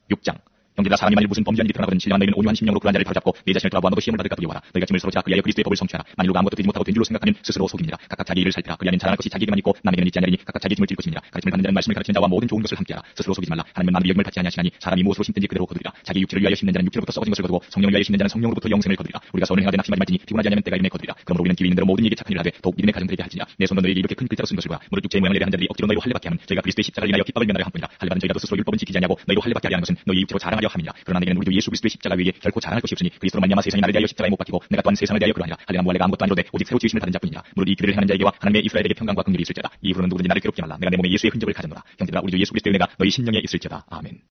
6장. 형제들아, 사람이 만일 무슨 범죄한 일이 드러나거든 신령한 너희는 온유한 심령으로 그 자를 바로잡고 내 자신을 돌아보아도 시험을 받을까 두려워하라. 너희가 짐을 서로 지라. 그리하여 그리스도의 법을 성취하라. 만일 누가 아무것도 되지 못하고 된 줄로 생각하면 스스로 속임이라. 각각 자기 일을 살피라. 그리하면 자랑할 것이 자기에게만 있고 남에게는 있지 아니하리니 각각 자기 짐을 질 것이니라. 가르침을 받는 자는 말씀을 가르치는 자와 모든 좋은 것을 함께하라. 스스로 속이지 말라. 하나님은 만물이 여김을 받지 아니하시나니 사람이 무엇으로 심든지 그대로 거두리라. 자기 육체를 위하여 심는 자는 육체로부터 썩어진 것을 거두고 성령을 위하여 심는 자는 성령으로부터 영생을 거두리라. 우리가 선을 행하되 낙심하지 말지니 피곤하지 않으면 때가 이르매 거두리라. 그러므로 우리는 기회 있는 대로 모든 이에게 착한 일을 하되 더욱 믿음의 가정들에게 할지니라. 내 손으로 너희에게 이렇게 큰 글자로 쓴 것을 보라. 무릇 육체의 모양을 내려 한 자들이 억지로 너희로 할례받게 하면 저희가 그리스도의 십자가를 인하여 핍박을 면하려 함뿐이라. 할례받은 저희가 스스로 율법은 지키지 아니하고 너희로 할례받게 하려 하는 것은 너희 육체로 자랑하려 함이니라. 그러나 내게는 우리 주 예수 그리스도의 십자가 위에 결코 자랑할 것이 없으니 그리스도로 말미암아 세상이 나를 대하여 십자가에 못 박히고 내가 또한 세상을 대하여 그러하니라. 할례가 무할례가 아무것도 아니로되 오직 새로 지으심을 받은 자뿐이니라. 무릇 이 규례를 행하는 자에게와 하나님의 이스라엘에게 평강과 긍휼이 있을지어다. 이후로는 누구든지 나를 괴롭게 말라. 내가 내 몸에 예수의 흔적을 가졌노라. 형제들아, 우리 주 예수 그리스도의 은혜가 너희 심령에 있을지어다. 아멘.